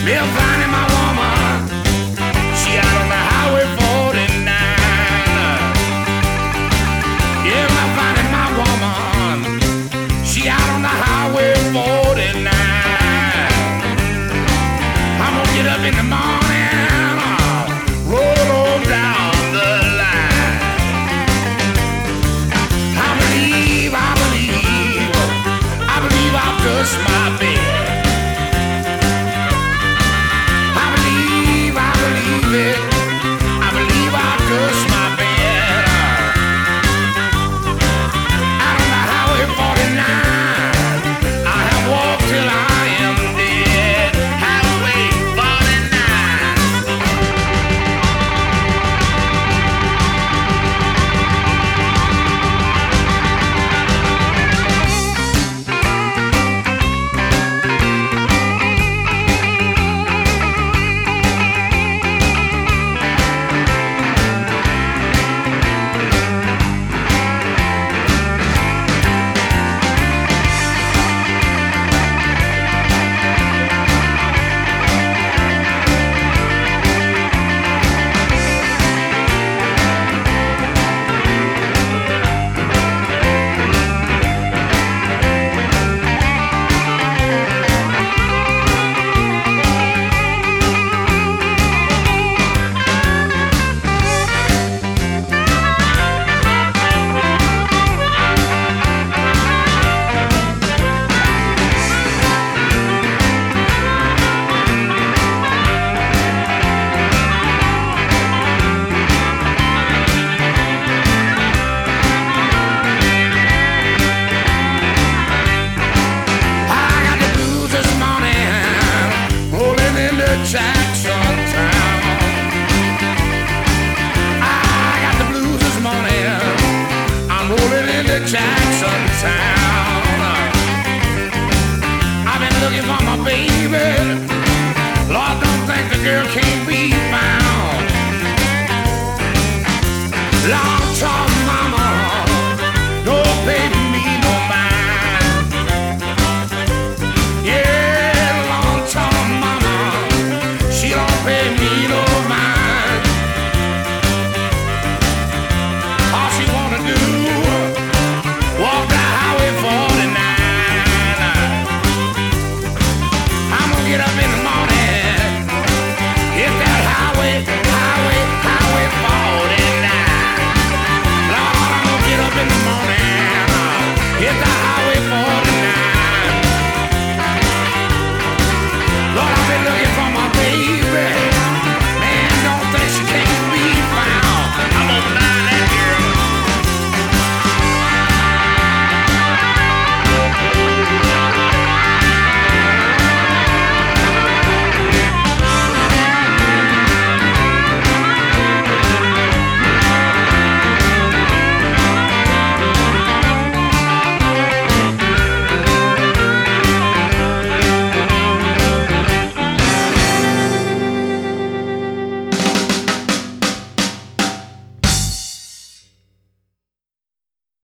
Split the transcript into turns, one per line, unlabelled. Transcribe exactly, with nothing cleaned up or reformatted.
Been finding my woman, she out on the highway forty-nine. Yeah, I'm finding my woman, she out on the highway forty-nine. I'm gonna get up in the morning, roll on down the line. I believe, I believe, I believe I'll dust my bed. I believe I'll dust my bed out on the highway forty-nine. I have walked till I am dead. Highway forty-nine. Jackson Town. I got the blues this morning. I'm rolling into Jackson Town. I've been looking for my baby. Lord, don't think the girl can't be found. Long talk.